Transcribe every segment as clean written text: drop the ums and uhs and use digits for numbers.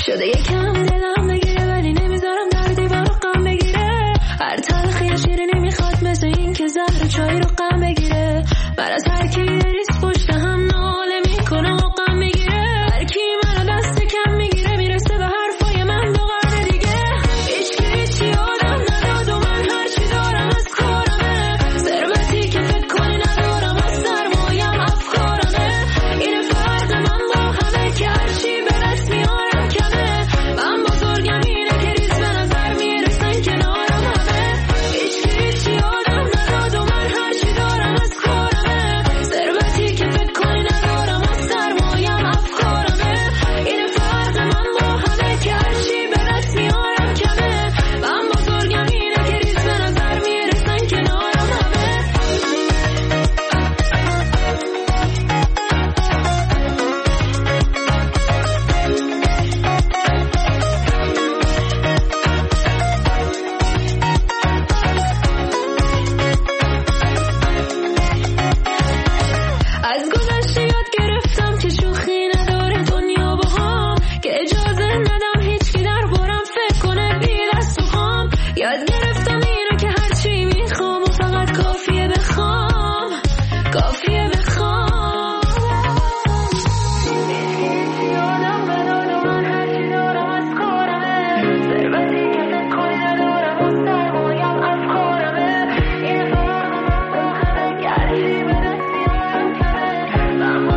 شده یکم دلم بگیره ولی نمیذارم دردی برو غم بگیره. هر تلخی شیری نمیخواد مثل این که زهر چای رو غم بگیره. من از هر کی ریس پشت هم ناله میکنه و غم میگیره. هر کی منو دست کم میگیره میرسه به حرفای من دو قرن دیگه. هیچی آدم نداد و من هرچی دارم از کارمه. ثروتی که فکر کنی ندارم از سرمایم افکارمه. این فرق من با همه که هرچی به دست میارم کمه. من بزرگم اینه که ریز به نظر میرسن کنارم همه. هیچی آدم نداد و من هرچی دارم از کارمه. ثروتی که فکر کنی ندارم از سرمایم افکارمه. این فرق من با همه که هرچی به دست میارم کمه. من بزرگم اینه که ریز به نظر میرسن کنارم همه. از گذشته یاد گرفتم که شوخی نداره دنیا با هم. که اجازه ندم هیچکی دربارم فکر کنه بی دست و خام. یاد گرفتم اینو که هرچی میخوام و فقط کافیه بخوام. کافیه بخوام. هیچی آدم نداد و من هرچی دارم از کارمه. ثروتی که فکر کنی ندارم از سرمایم افکارمه. این فرق من با همه که هرچی به دست میارم کمه. من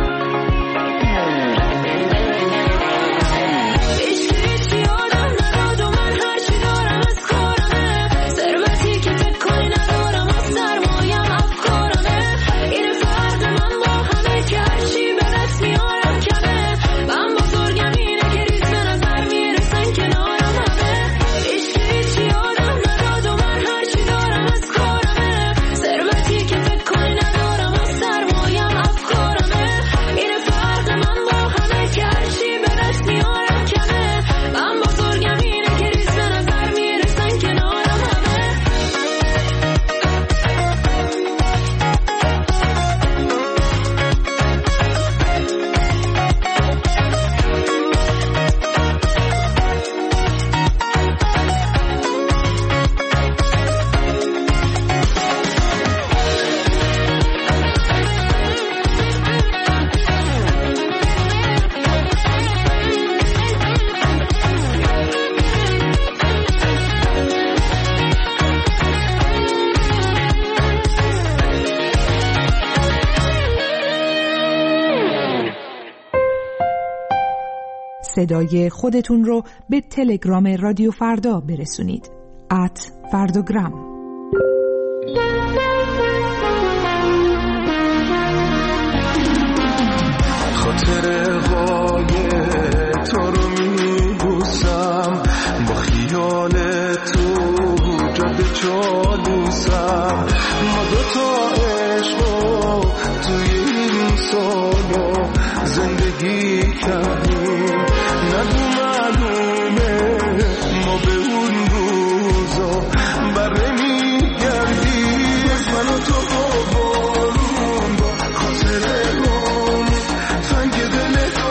هیچی آدم نداد و من هرچی دارم از کارمه. ثروتی که فکر کنی ندارم از سرمایم افکارمه. این فرق من با همه که هرچی به دست میارم کمه. من بزرگم اینه که ریز به نظر میرسن کنارم همه. هیچی آدم نداد و من هرچی دارم از کارمه. ثروتی که فکر کنی ندارم از سرمایم افکارمه. این فرق من با همه که هرچی به دست میارم کمه. من بزرگم اینه که ریز به نظر میرسن کنارم همه. صدای خودتون رو به تلگرام رادیو فردا برسونید. @فرداگرام. خاطره های تو رو میبوسم، با خیال تو جاده چالوسم. ما دوتا عشقو توی این سالو زندگی کردیم، نگو معلومه ما به اون روزا بره میگردیم. من و تو بارون با خاطره روم تنگ دل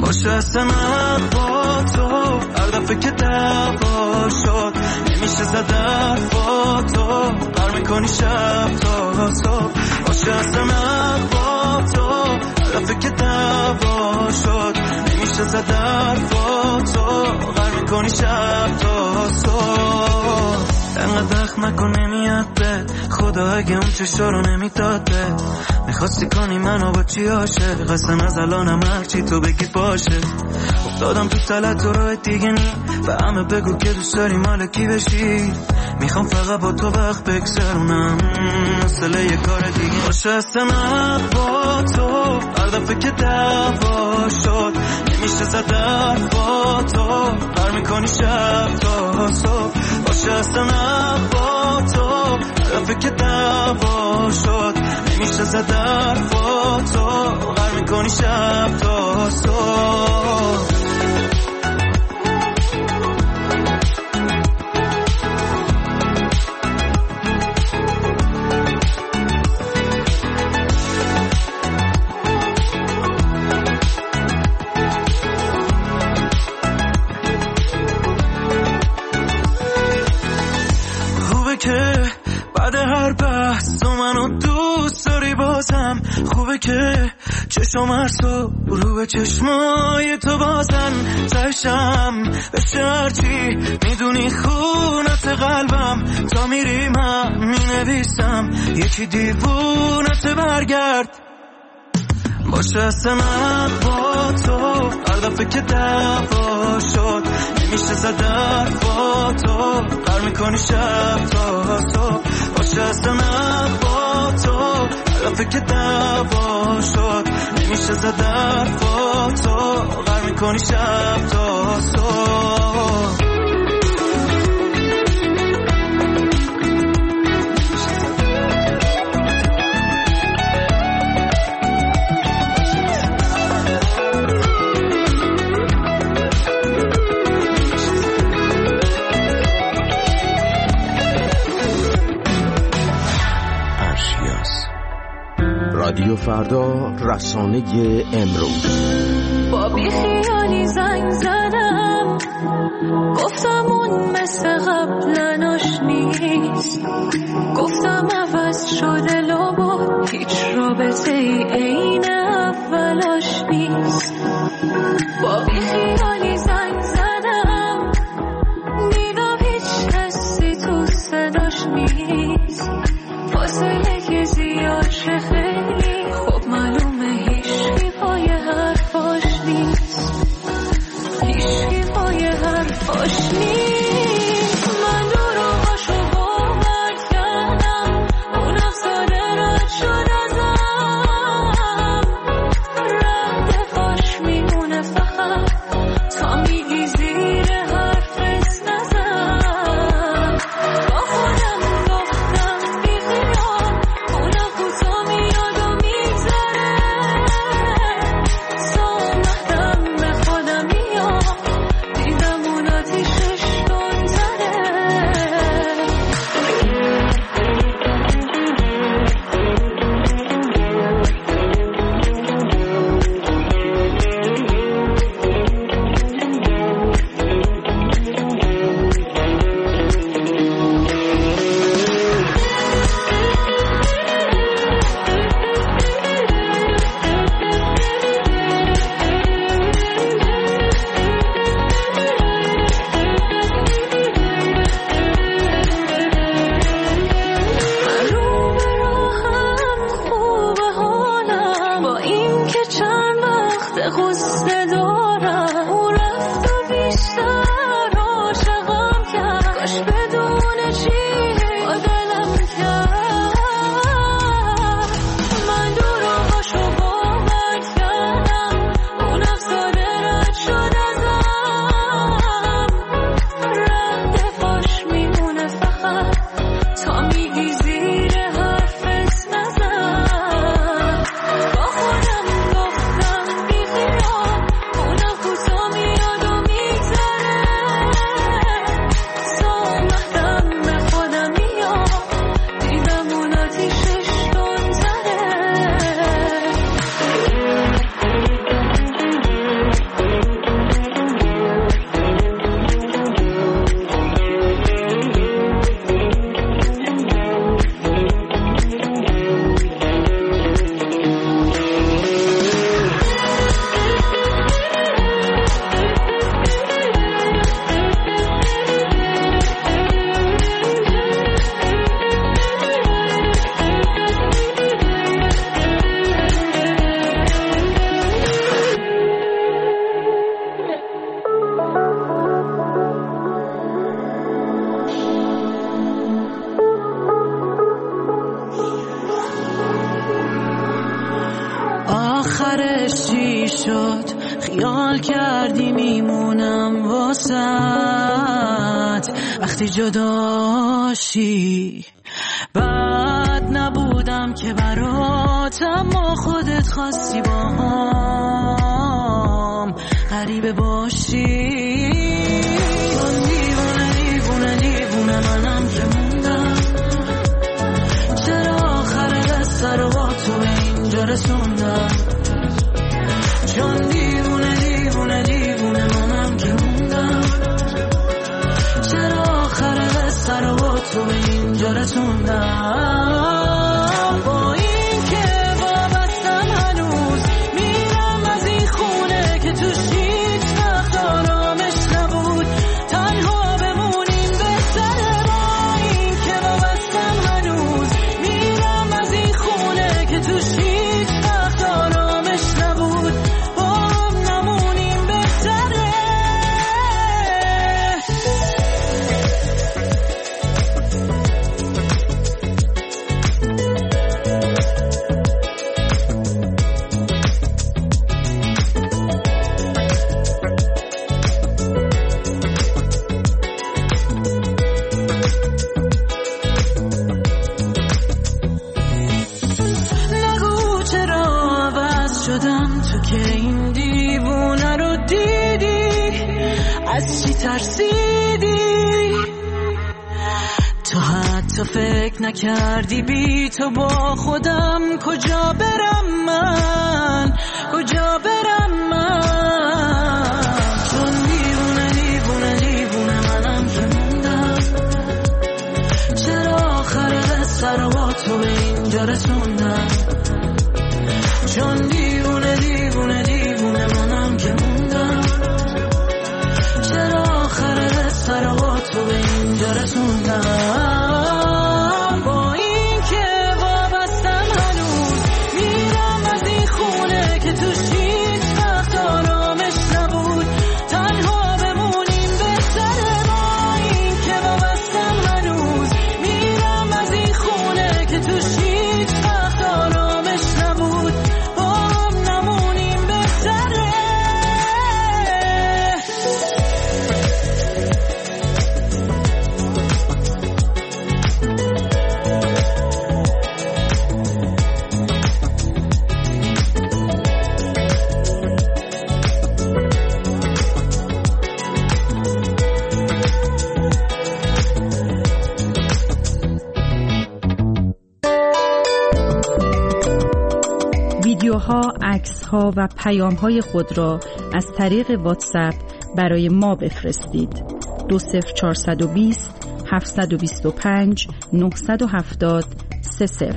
باشه اصلا با تو هر دفعه که دعوا شد نمیشه زد حرفا تو بر میکنی شب تا صبح باشه اصلا با تو هر دفعه که دعوا شد نمیشه زد حرفا تو بر میکنی شب تا صبح انقدر دخم نکن نمیاد بد خدا اگه اون چشا رو نمیداد بد میخواستی کنی منو با چی عاشق قصد از الانم هرچی تو بگی باشه افتادم تو تلت تو راه دیگه نی و همه بگو که دوست داری مال کی بشی میخوام فقط با تو وقت بگذرونم مثل یه کار دیگه باشه اصلا با تو هر دفعه که دعوا شد نمیشه زد حرفا تو بر میکنی شب تا صبح باشه اصلا با تو هر دفعه که دعوا شد نمیشه زد حرفا تو بر میکنی شب تا صبح که بعد هر بحث تو منو دوست داری بازم خوبه که چشم هر صبح رو به چشمای تو بازن تشم بشه هرچی میدونی خونت قلبم تا میری من مینویسم یکی دیوونت برگرد باشه اصلا با تو هر دفعه که دعوا شد نمیشه زد حرفا تو بر میکنی شب تا صبح باشه اصلا با تو هر دفعه که دعوا شد نمیشه زد حرفا تو بر میکنی شب تا صبح رادیو فردا رسانه امروز با بی خیالی زنگ زدم گفتم اون مثل قبلناش نیست گفتم عوض شده لابا هیچ رابطه ای عین اولاش نیست با بی خیالی زنگ زدم دیدم هیچ حسی تو صداش نیست فاصله که زیاد خیلی خوب معلومه هیچی پای حرفاش نیست هیچی پای حرفاش نیست من دروغاشو باور کردم اونم ساده رد شد ازم رد پاش میمونه فقط تا میگی زیر حرفت نزن با خودم گفتم بی خیال اونم کوتا میاد و میگذره سامحتم به خودم میاد دیدم اون آتیشش تندتره خیال کردی میمونم واسط وقتی جداشی. بد نبودم که برات اما خودت خواستی با هم غریبه باشی. چون دیوونه دیوونه دیوونه منم که موندم، چرا آخر دست رو با تو به اینجا رسوندم. چون دیوونه دیوونه دیوونه منم که موندم، چرا آخر دست رو با تو به اینجا رسوندم. با این که وابستم هنوز میرم از این خونه که توش هیچ وقت آرامش نبود، تنها بمونیم بهتره. با این که وابستم هنوز میرم از این خونه که توش هیچ وقت آرامش نبود، با هم نمونیم بهتره. نگو چرا عوض شدم تو که این دیوونه رو دیدی، از چی ترسیدی؟ تو حتی فکر نکردی بی تو با خودم کجا برم من، کجا برم من. چون دیوونه دیوونه دیوونه منم که موندم، چرا آخر دست رو با تو به اینجا رسوندم. چون دیوونه دیوونه دیوونه منم که موندم، چرا آخر دست رو با تو به اینجا رسوندم. با این که وابستم هنوز میرم از این خونه که توش هیچ وقت آرامش نبود، تنها بمونیم بهتره. با این که وابستم هنوز میرم از این خونه که توش هیچ وقت آرامش نبود، با هم نمونیم بهتره. ویدیوها، عکس‌ها و پیام‌های خود را از طریق واتساپ برای ما بفرستید. 20420 725 970 30.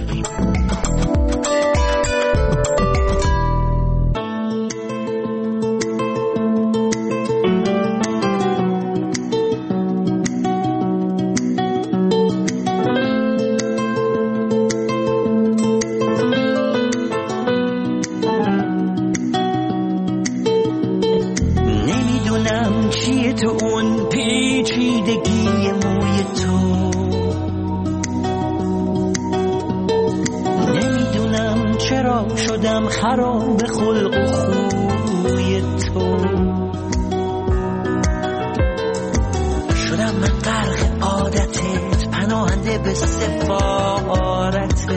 نمیدونم چیه تو اون پیچیدگی موی تو، نمیدونم چرا شدم خراب خلق و خوی تو. شدم من غرق عادتت، پناهنده به سفارتت،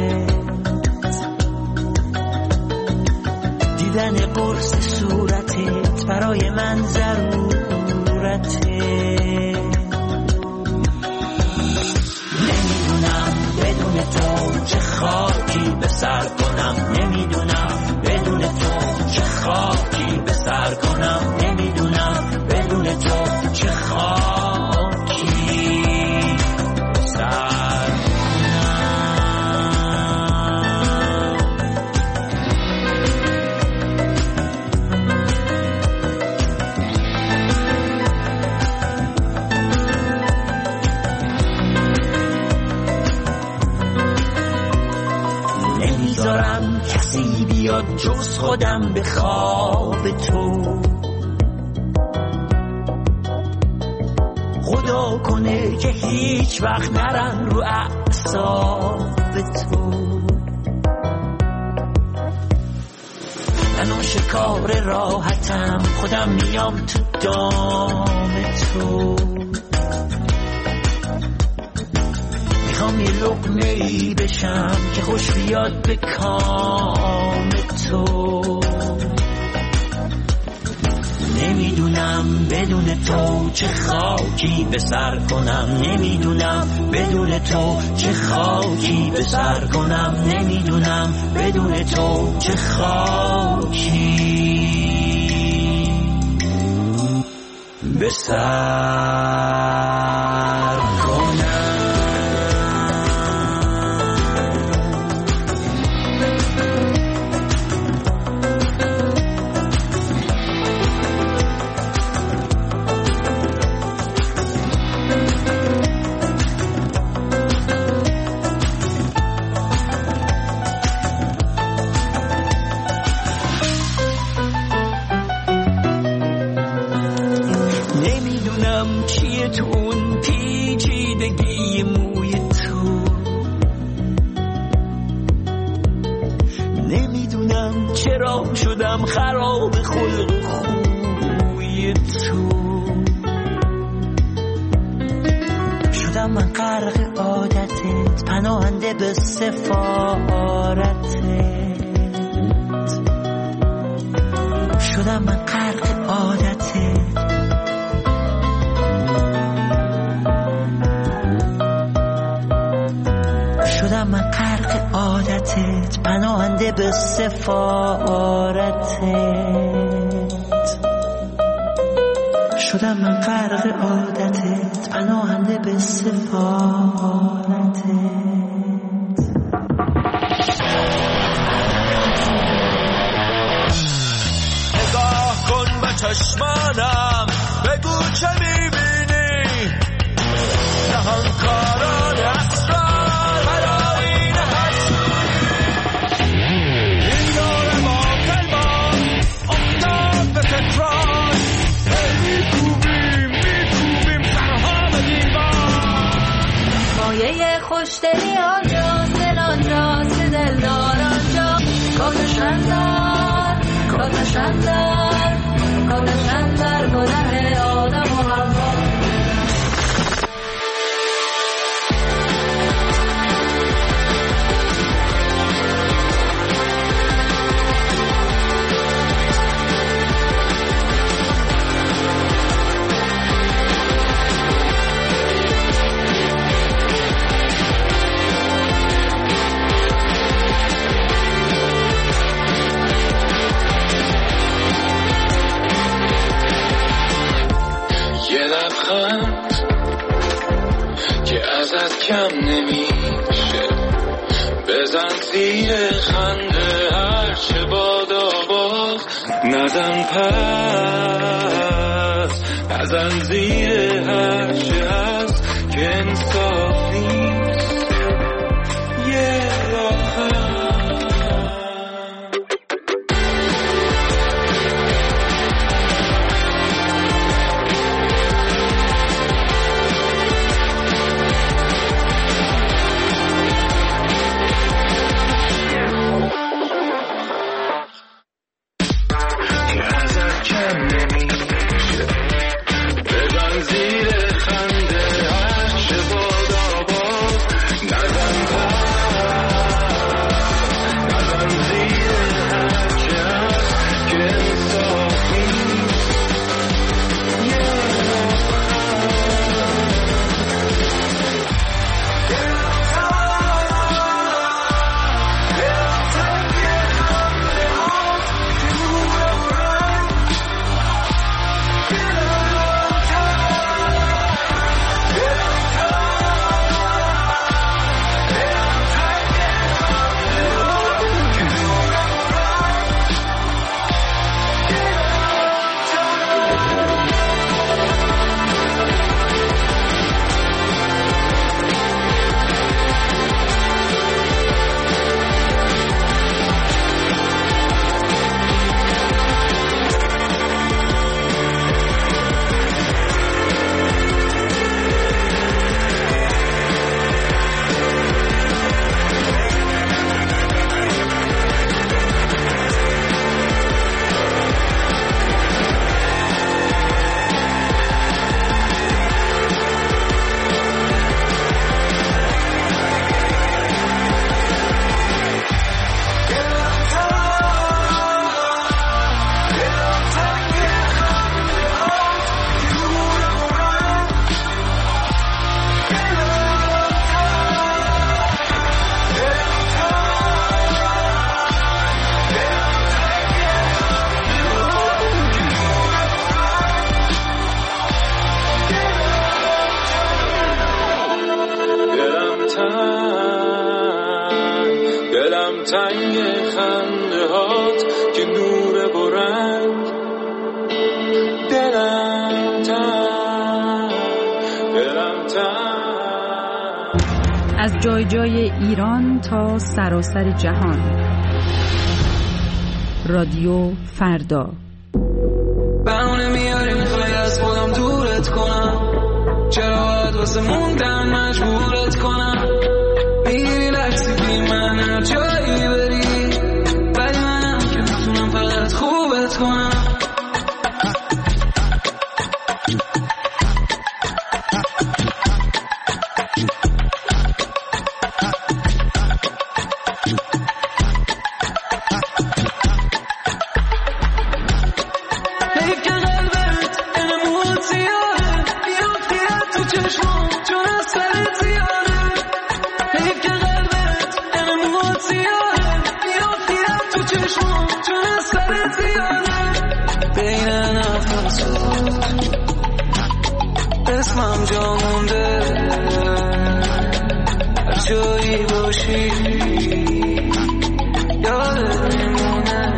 دیدن قرص صورتت برای من ضرورته. نمیدونم بدون تو چه خاکی به سر کنم، نمیدونم بدون تو چه خاکی به سر کنم، نمیدونم بدون تو چه خاکی به سر نمیذارم کسی بیاد جز خودم به خواب تو. خدا کنه که هیچ وقت نرن رو اعصاب تو. من شکار راحتم، خودم میام تو دام تو. میخوام یه لقمه‌ای بشم که خوش بیاد به کام تو. نمیدونم بدون تو چه خاکی به سر کنم، نمیدونم بدون تو چه خاکی به سر کنم، نمیدونم بدون تو چه خاکی به سر کنم. تو اون پیچیدگی موی تو، نمیدونم چرا شدم خراب خلق خوی تو. شدم من غرق عادتت، پناهنده به سفارتت. شدم من غرق عادتت، شدم من غرق عادتت، پناهنده به سفارتت. شدم من غرق عادتت، پناهنده به سفارتت. نگاه کن به چشمانم، بگو چه میبینی؟ نهانکاران اسرار برای نهستی، این دور باطل ما افتاد به تکرار. میکوبیم سرها به دیوار. مایه خوشدلی آنجاست، دل آنجاست که دلدار آنجا. کاتشن در گناه آدم و حوا. که ازت کم نمیشه، بزن زیر خنده هرچه بادا باز، نزن پس، نزن زیر هرچه هست که انصاف نیست. یه جای جای ایران تا سراسر جهان. رادیو فردا. بهونه میاری میخوای از خودم دورت کنم، چرا باید واسه موندن مجبورت کنم؟ میگیری لحظی بی من هر جایی بری، ولی منم که میتونم فقط خوبت کنم. اسمم جا مونده هر جایی باشی یادت میمونه.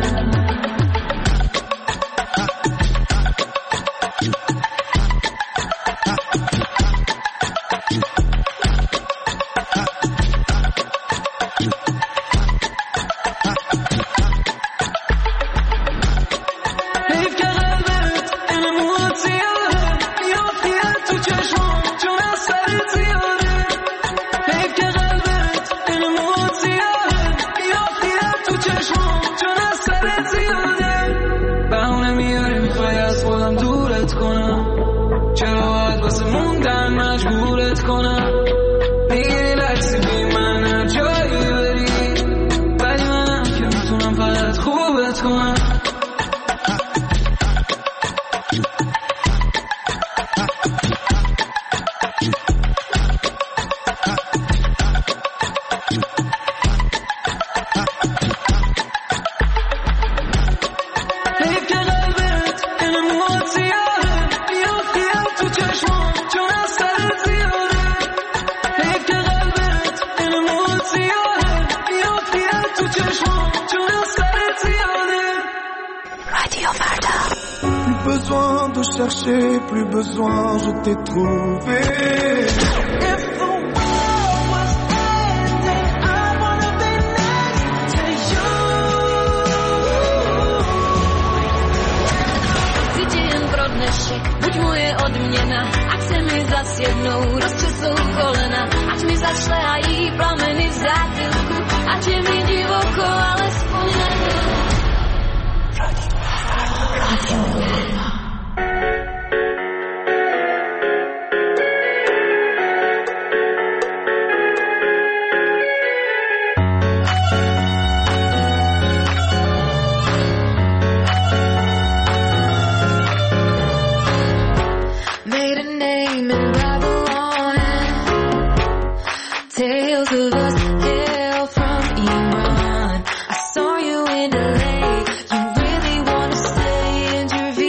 Plus besoin, je t'ai trouvé. If the world was ending, I wanna be next to you. Tydzień pro dnešek, buď moje odměna, ať se mi zas jednou rozčesou kolena, ať mi zašlehají plameny v zátylku, ať je mi divoko, alespoň na LA. You really wanna stay and your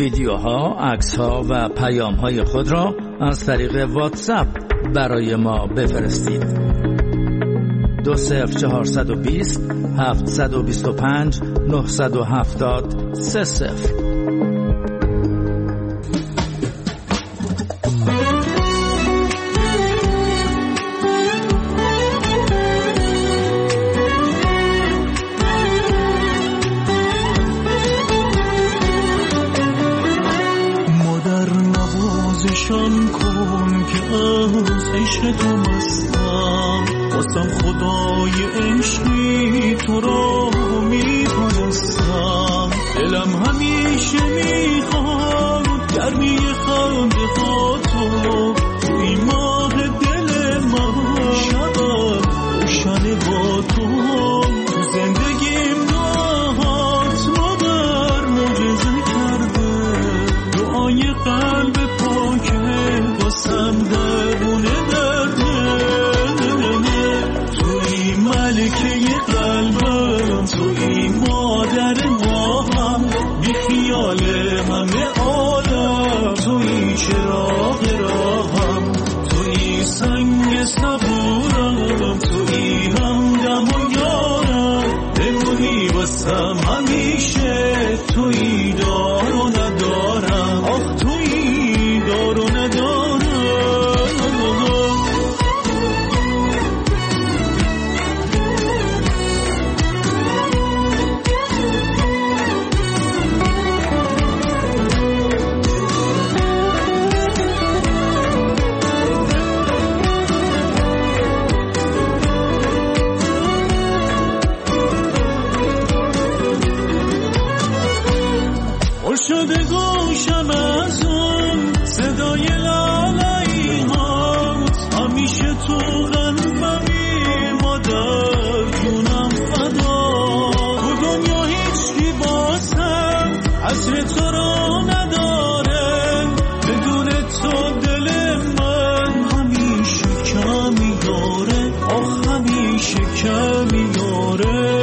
ویدیوها، عکس‌ها و پیام‌های خود را از طریق واتساپ برای ما بفرستید. 20420 725 970 30. نشان کن که از عشق تو مستم، واسم خدای عشقی تو را میپرستم. دلم همیشه میخواد گرمی خنده ها تو، توی ماه دل من شبم روشن با تو. تو زندگیم دعات مادر معجزه کرده، دعای قلب واسم درونه درده. توی ملکه قلبم، توی مادر ماهم، بی خیال همه عالم، توی چراغ راهم، توی سنگ صبورم، توی همدم و یارم. بمونی واسم همیشه، توی دار و ندارم. آخ توی دار و ندارم. شده گوشم از اون صدای لالایی هات، همیشه تو قلبمی مادر جونم فدا. تو دنیا هیچکی بازم عصر تو را نداره، بدون تو دل من همیشه کمی داره. آخ همیشه کمی داره.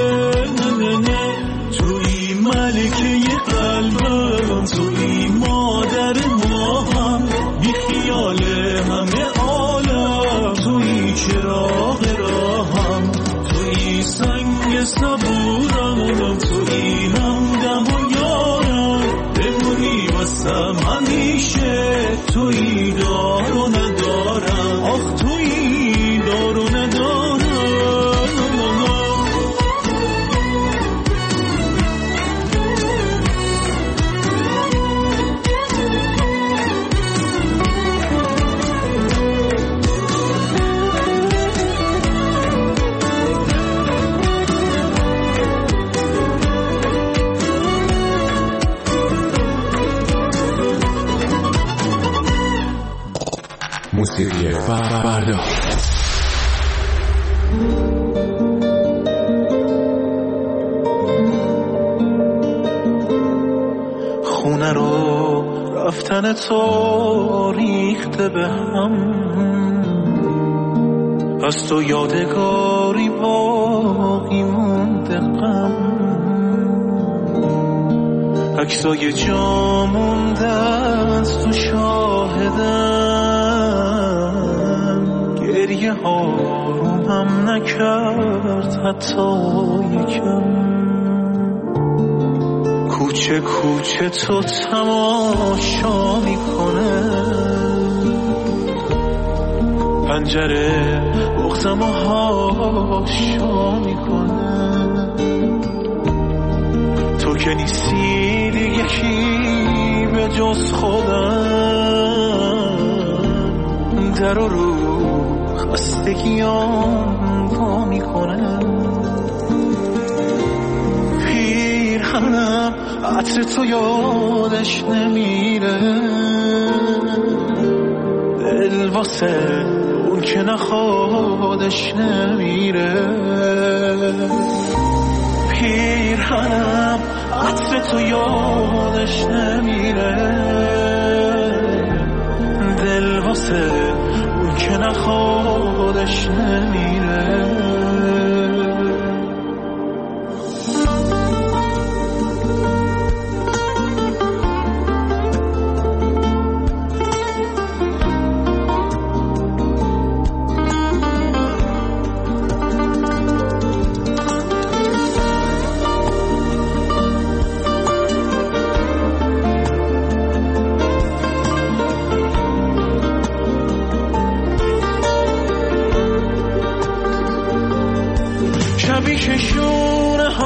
توی ملکه قلبم، توی مادر ماهم، بی خیال همه عالم، توی چراغ راهم، توی سنگ صبورم، توی همدم و یارم. بمونی واسم همیشه، توی دار و ندارم. آخ توی دار و ندارم. موسیقی فردا. خونه رو رفتن تو ریخته به هم، از تو یادگاری باقی مونده غم. عکسای جا مونده از تو شاهدم، گریه ها رو هم نکرد حتی یکم. کوچه کوچه تو تماشا میکنه، پنجره بغزم و هاشا میکنه. تو که نیستی دیگه کی به جز خودم، در و رو خستگیام پا میکنه. پیرهنم عطر تو یادش نمیره، دل واسه اون که نخوادش نمیره. پیرهنم عطر تو یادش نمیره، دل واسه اون که نخوادش نمیره.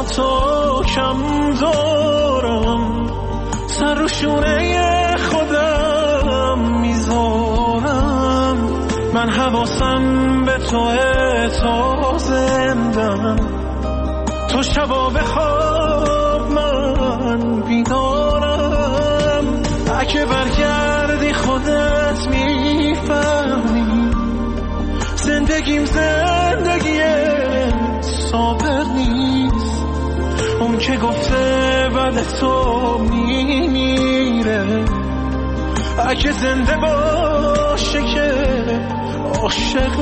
تو کم دارم، سر رو شونه خودم میذارم. من حواسم به توه تا زندم، تو شبا بخواب من بیدارم. اگه برگردی خودت میفهمی زندگیم زندگی صابر نیست. اون که گفته بعد تو میمیره، اگه زنده باشه که عاشق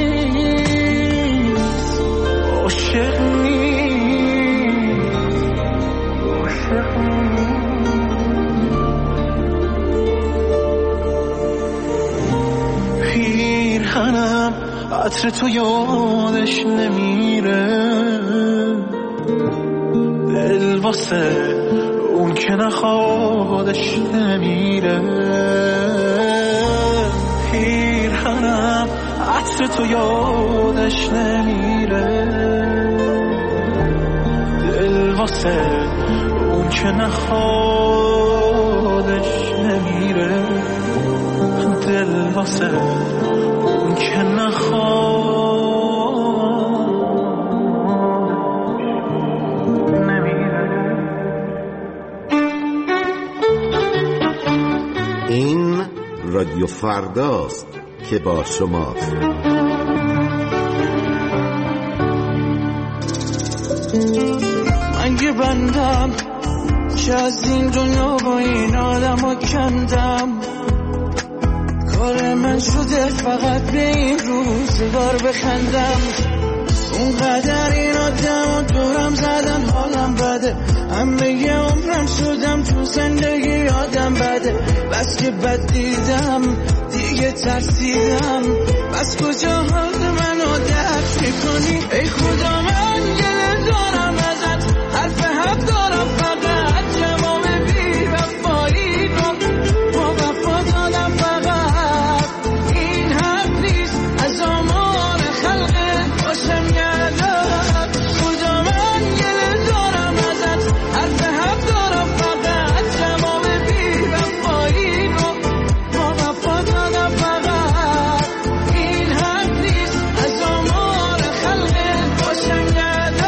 نیست، عاشق نیست، عاشق نیست. پیرهنم عطر تو یادش نمیره، دل واسه اون که نخوادش نمیره. پیرهنم عطر تو یادش نمیره، دل واسه اون که نخوادش نمیره، دل واسه اون که نخواد نمیره. این رادیو فرداست که با شماست. من یه بندم که از این دنیا با این آدم ها کندم، کار من شده فقط به این روزگار بخندم. اونقدر این آدم ها دورم زدن حالم بده، همه یه عمرم شدم تو زندگی آدم بده. بس که بد دیدم دیگه ترسیدم، بس کجا حال منو درک میکنی؟ ای خدا من گله دارم ازت، حرف حق دارم فقط جواب بی وفایی رو با وفا دادم. فقط این حق نیست از آمار خلقت باشم یادم. خدا من گله دارم ازت، حرف حق دارم فقط جواب بی وفایی رو با وفا دادم. فقط این حق نیست از آمار خلقت باشم یادم.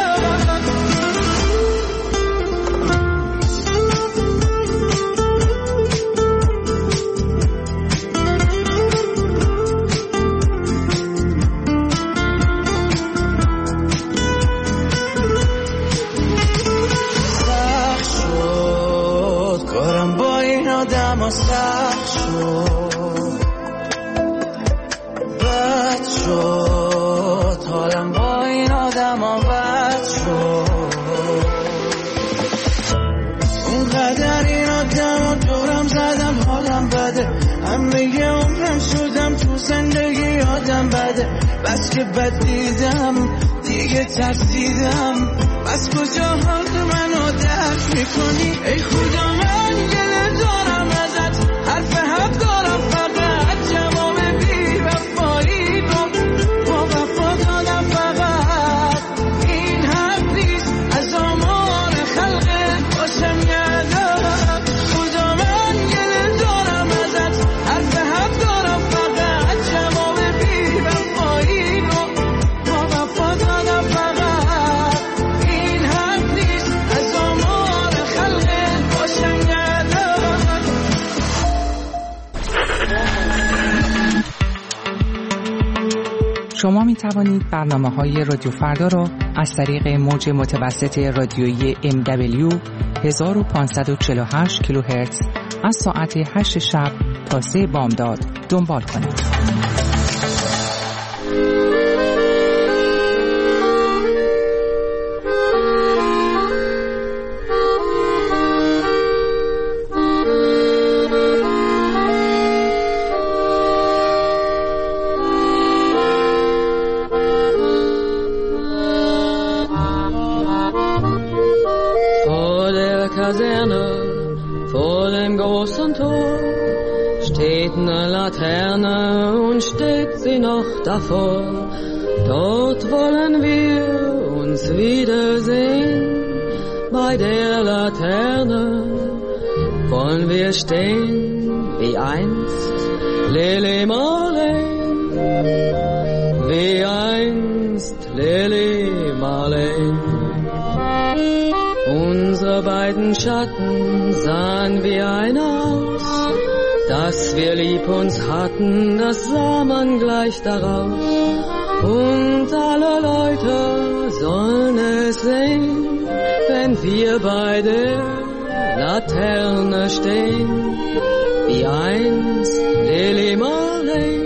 کارم با این آدم ها سخت شد، بد شد، حالم با این آدم ها بد شد. اونقدر این آدم ها دورم زدم حالم بده، همه یه عمرم شدم تو زندگی آدم بده. بس که بد دیدم دیگه ترسیدم، بس کجا حال منو درک میکنی؟ ای خدا من گله دارم ازت، حرف حق دارم فقط جواب بی وفایی رو با وفا دادم. فقط این حق نیست از آمار خلقت باشم یادم. خدا من گله دارم ازت، حرف حق دارم فقط جواب بی وفایی رو با وفا دادم. فقط این حق نیست از آمار خلقت باشم یادم. شما می توانید برنامه‌های رادیو فردا را از طریق موج متوسط رادیویی MW 1548 کیلوهرتز از ساعت 8 شب تا 3 بامداد دنبال کنید. Steht eine Laterne und steht sie noch davor. Dort wollen wir uns wiedersehen. bei der Laterne wollen wir stehen wie einst Lili Marleen, wie einst Lili Marleen. Unsere beiden Schatten sahen wie einer aus, dass wir lieb uns hatten, das sah man gleich daraus. Und alle Leute sollen es sehen, wenn wir bei der Laterne stehen, wie einst Lili Marleen,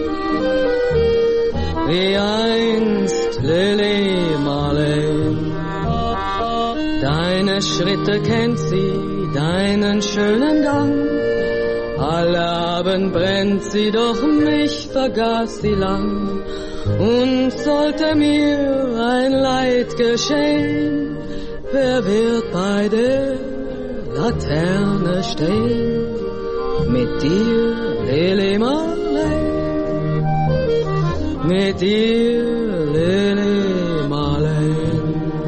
wie einst Lili Marleen. Deine Schritte kennt sie, deinen schönen Gang, alle Abend brennt sie, doch mich vergaß sie lang. Und sollte mir ein Leid geschehen, wer wird bei der Laterne stehen? Mit dir, Lili Marleen, mit dir, Lili Marleen.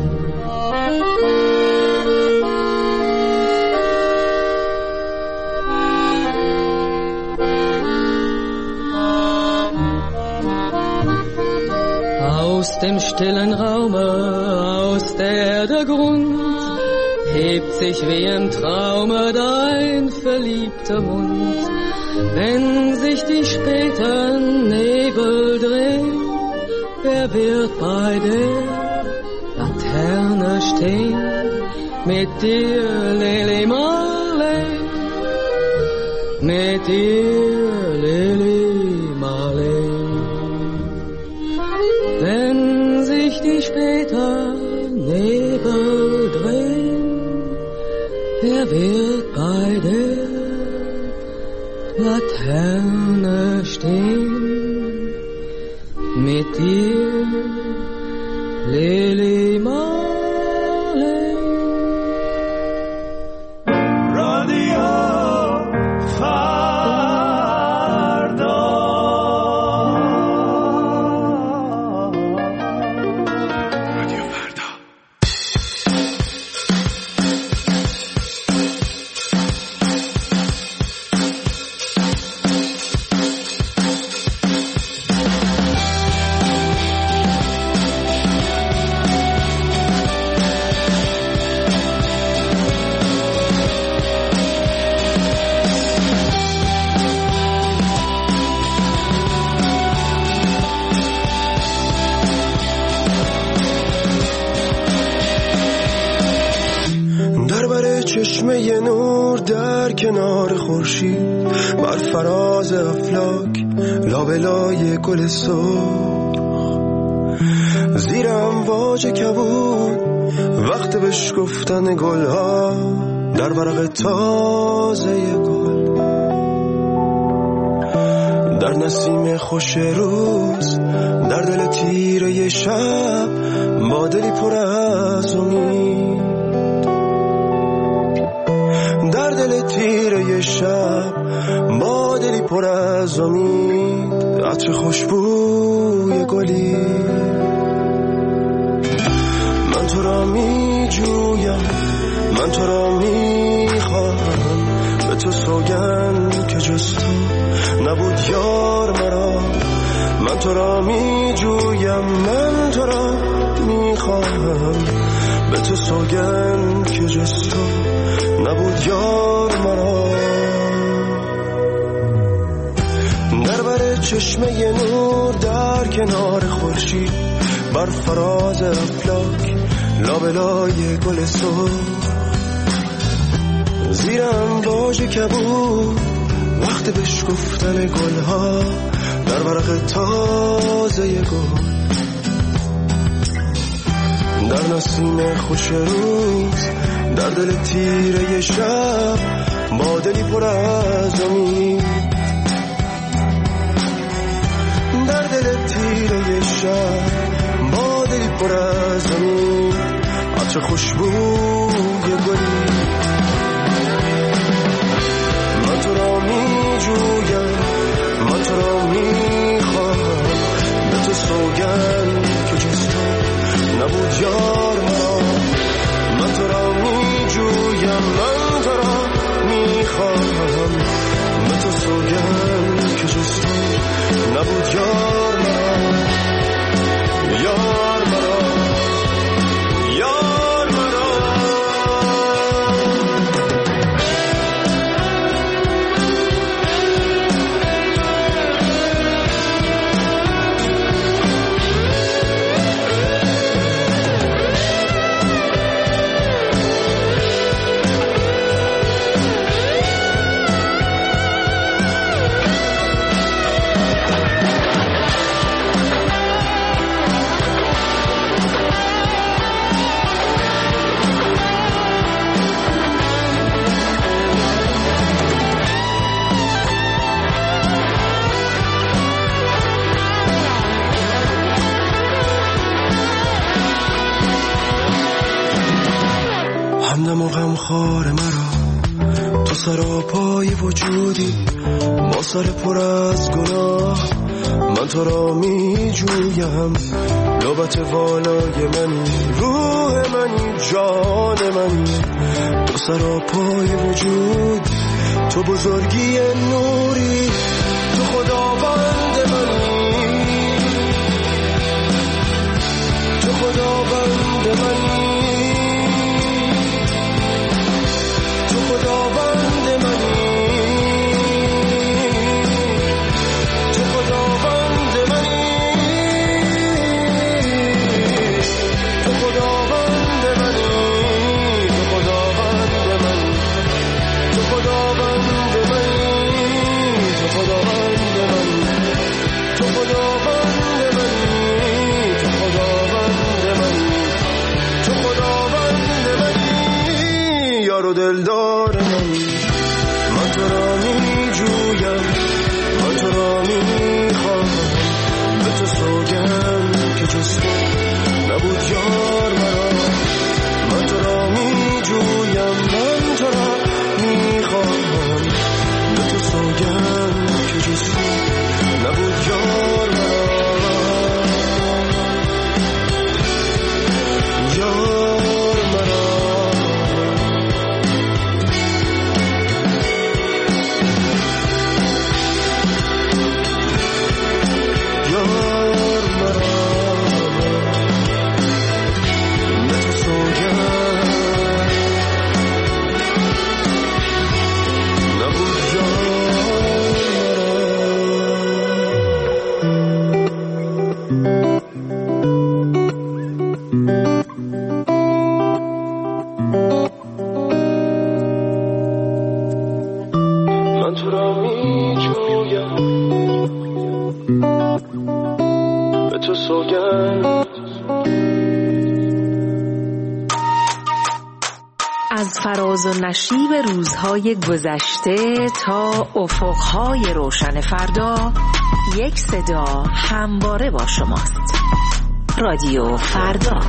Aus dem stillen Raume, aus der Erde Grund, hebt sich wie im Traume dein verliebter Mund. Wenn sich die späten Nebel drehen, wer wird bei der Laterne stehen? Mit dir, Lili Marleen, mit dir, Lili Marleen. Wenn sich die späten Nebel drehen, wer wird bei der Laterne stehen? Mit dir, Lili Marleen. رادیو فردا. رادیو فردا. چشمه نور در کنار خورشید، بر فراز افلاک لابلای گل سرخ، زیر امواج کبود وقت بشکفتن گلها در ورق تازه گل، در نسیم خوش روز، در دل تیره شب، با دلی پر از امید، در دل تیره شب، با دلی پر از امید، عطر خوشبوی گلی. من تو را می جویم، من تو را می خواهم، به تو سوگند که جز تو نبود یار مرا. من تو را می جویم، من تو را می خواهم، به تو سوگند که جز تو نبود یار مرا. در بر چشمه نور در کنار خورشید، بر فراز افلاک لابلای گل سرخ، زیر امواج کبود وقت بشکفتن گلها در ورق تازه گل، در نسیم خوش روز، در دل تیره شب، با دلی پر از امید، در دل تیره شب، با دلی پر از امید، عطر خوشبوی گلی. من تو را می جویم، من تو را می خواهم، به تو سوگند که جز تو نبود یار مرا. من تو را می همدم و غمخوار مرا، تو سراپای وجودی با سر پر از گناه. من تو را می جویم، لبت والای منی، روح منی، جان منی، تو سراپای وجود، تو بزرگی نوری، تو خداوند منی، تو خداوند منی، تو خداوند منی، تو خداوند منی، تو خداوند منی، تو خداوند منی، تو خداوند منی، تو خداوند منی، تو خداوند منی، تو خداوند منی، تو خداوند منی، یار و دلدار منی. من تو را می جویم، من تو را می خواهم، به تو سوگند که جز تو نبود یار مرا. من تو را می جویم، من تو را می خواهم، به تو سوگند که جز تو نبود یار مرا. یار مرا، یار مرا، به تو سوگند نبود یار من تو را می جویم، به تو سوگند. از فراز و نشیب روزهای گذشته تا افقهای روشن فردا، یک صدا همواره با شماست. رادیو فردا.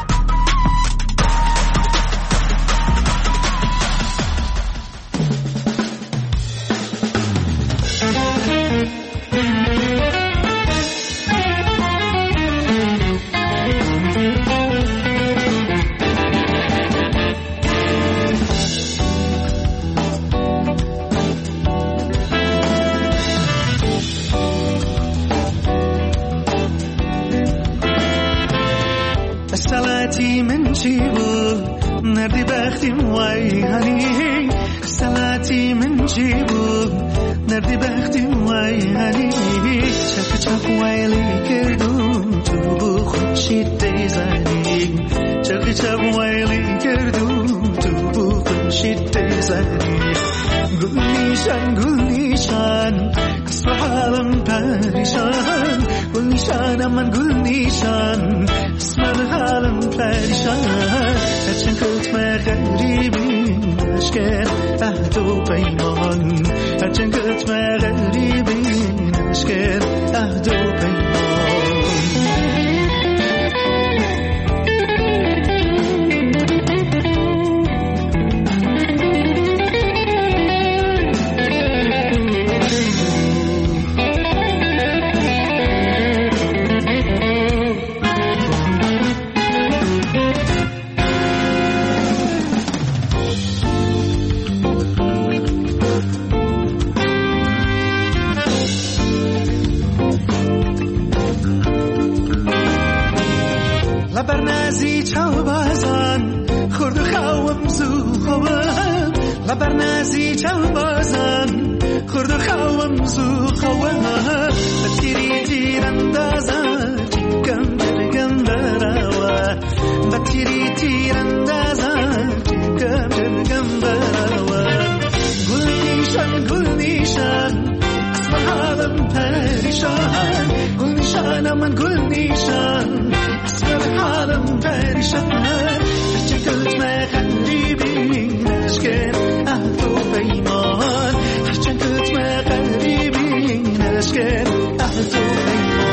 سلعتی من چی بود نردی بختیم وای هنی، سلعتی من چی بود نردی بختیم وای هنی، چپ چپ وایلی کردم تو بو خودشید دیزنی، چپ چپ وایلی کردم تو بو خودشید دیزنی. گل نیشان گل نیشان اسم حالم پریشان، گل نیشان من گل نیشان اسم حالم پریشان. هرچند کتم غریبی نشکن عهد و پیمان، هرچند کتم غریبی نشکن عهد و پیمان. لبرنازی چاو بازان خورد و خوام زو خوام، لبرنازی چاو بازان خورد و خوام زو خوام. بتیری تیر اندازان چکم جرگم براوا، بتیری تیر اندازان چکم جرگم براوا. گل نیشان اسم حالم پریشان، گل نیشان من گل نیشان اسم حالم پریشان. هرچند کتم غریبی نشکن عهد و پیمان، هرچند کتم غریبی نشکن عهد و پیمان.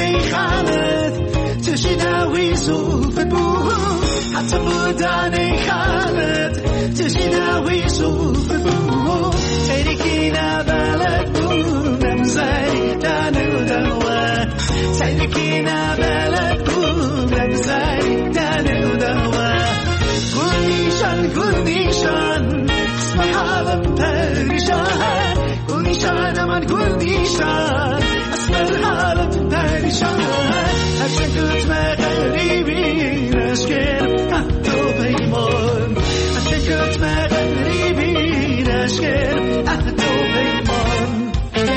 خالد تشيناوي زوف بو حتى بوداني خالد تشيناوي زوف بو تركينا بلد بو نمزي دانو دوا تركينا بلد بو نمزي دانو دوا گل اسم حالم پریشان گل من گل اسم حالم پریشان هرچه گفت مغریبی نشکر اهدو پیمان هرچه گفت مغریبی نشکر اهدو پیمان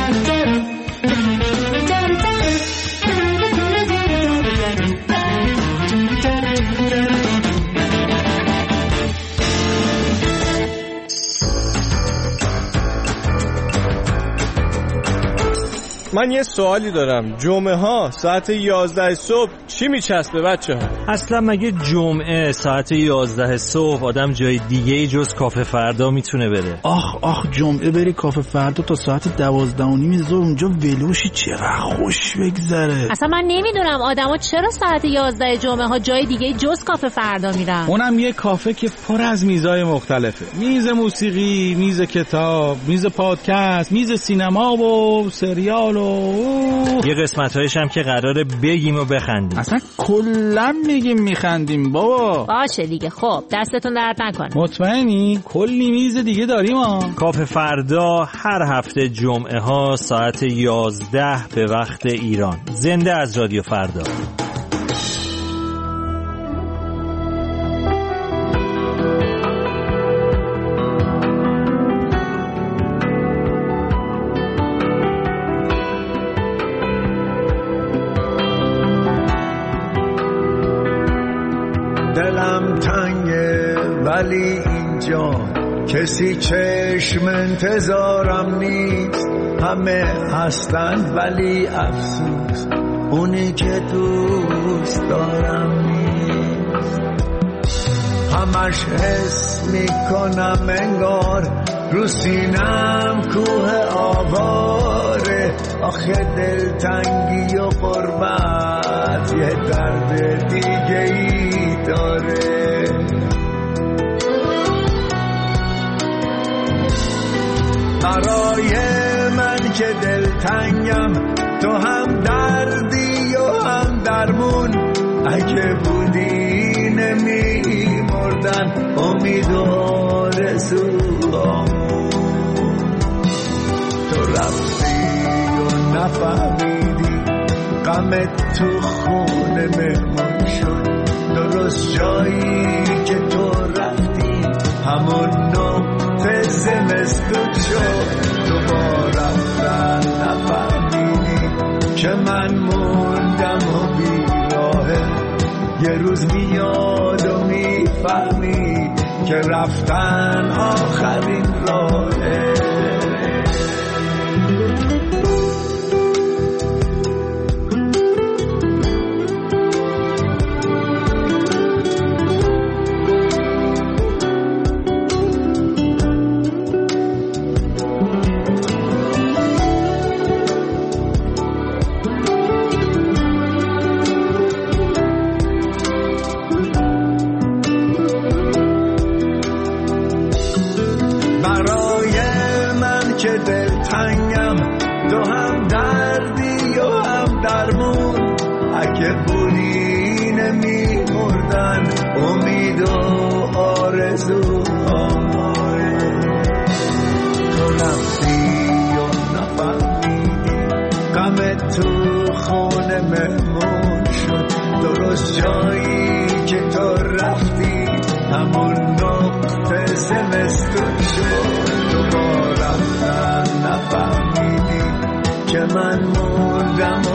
من یه سوالی دارم. جمعه ها ساعت 11 صبح چی میچسبه بچه ها؟ اصلا مگه جمعه ساعت 11 صبح آدم جای دیگه جز کافه فردا میتونه بره؟ آخ جمعه بری کافه فردا تا ساعت 12:30 ظهر اونجا ولوشی چقدر خوش بگذره. اصلا من نمیدونم آدما چرا ساعت 11 جمعه ها جای دیگه جز کافه فردا میرن. اونم یه کافه که پر از میزای مختلفه. میز موسیقی، میز کتاب، میز پادکست، میز سینما و سریال یه قسمت‌هایش هم که قراره بگیم و بخندیم. اصلا کلا میگیم میخندیم بابا. باشه دیگه. خب دستتون درد نکنه. مطمئنی؟ کلی میز دیگه داریم ها. کافه فردا هر هفته جمعه ها ساعت 11 به وقت ایران. زنده از رادیو فردا. دلم تنگه ولی اینجا کسی چشم انتظارم نیست. همه هستن ولی افسوس اونی که دوست دارم نیست. همش حس میکنم انگار رو سینم کوه آواره. آخه دلتنگی و غربت یه درد دیگه ای داره. برای من که دلتنگم تو هم دردی و هم درمون. اگه بودی نمی مردن امید و آرزوامون. تو رفتی و نفهمیدی غمت تو خونه مهمون شد. درست جایی که تو رفتی همون نقطه زمستون شد. تو با رفتن نفهمیدی که من موندم و بیراهه. یه روز میاد و میفهمی که رفتن آخرین راهه. درست جایی که تو رفتی همون نقطه زمستون شد. تو با رفتن نفهمیدی که من موندم